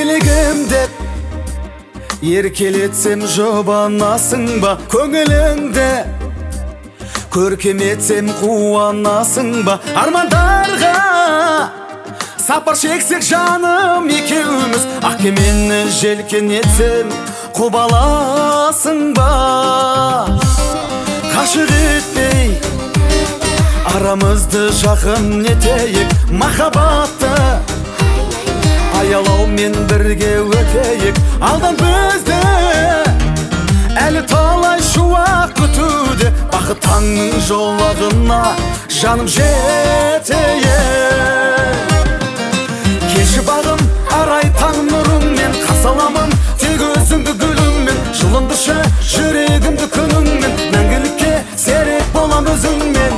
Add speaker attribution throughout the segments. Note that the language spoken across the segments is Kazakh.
Speaker 1: игілігім деп еркелетсем жұбанасың ба, көңіліңді көркем етсем қуанасың ба, армандарға сапар шексек жаным екеуміз, ақ кемені желкен етсем құбаласың ба, қашық етпей арамызды жақын етейік, махаббатты аялаумен бірге өтейік, алдан бізді әлі талай шуақ күтуде, бақыт таңның жолағына жаным жетейік. Келші бағым арай таң нұрыңмен, қарсы аламын тек өзіңді гүліңмен, жылындыршы жүрегімді күніңмен, мәңгілікке серік болам өзіңмен.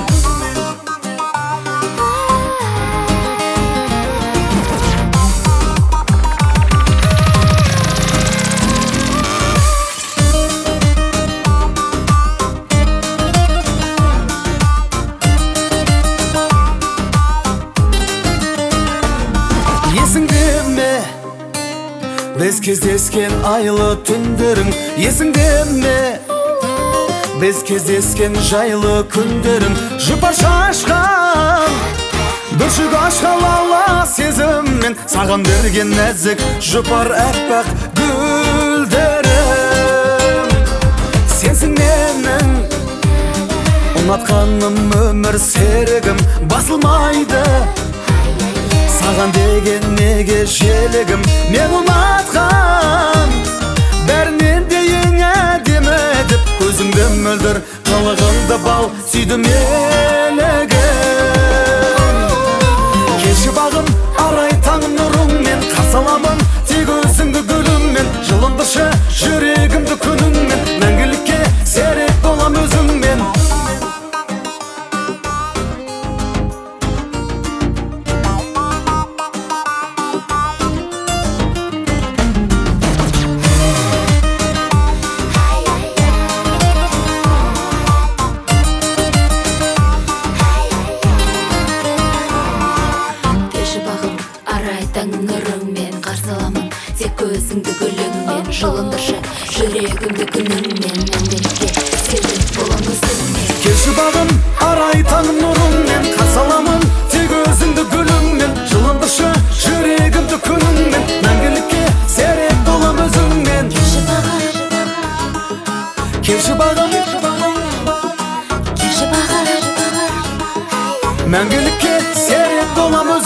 Speaker 1: Есіңде ме біз кездескен айлы түндерің, есіңде ме біз кездескен жайлы күндерің, жұпар шашқан бүршік ашқан лала сезіммен, саған берген нәзік жұпар әппақ гүлдерім. Сенсің менің ұнатқаным, өмір серігім, басылмайды саған деген неге желігім. Мен ұнатқан бәрінен де ең әдемі деп, көзіңді мөлдір қылығыңды бал сүйдім елігім. Келші бағым арай таң нұрыңмен, қарсы аламын тек өзіңді гүліңмен, жылындыршы жүрегімді күніңмен, мәңгілікке серік болам өзіңмен.
Speaker 2: Таң нұрыңмен, қарсы аламын тек өзіңді гүліңмен, жылындыршы жүрегімді күніңмен, мәңгілікке серік болам өзіңмен.
Speaker 1: Келші бағым арай таң нұрыңмен, қарсы аламын тек өзіңді гүліңмен, жылындыршы жүрегімді күніңмен, мәңгілікке серік болам өзіңмен. Келші бағым мәңгілікке серік болам өзіңмен.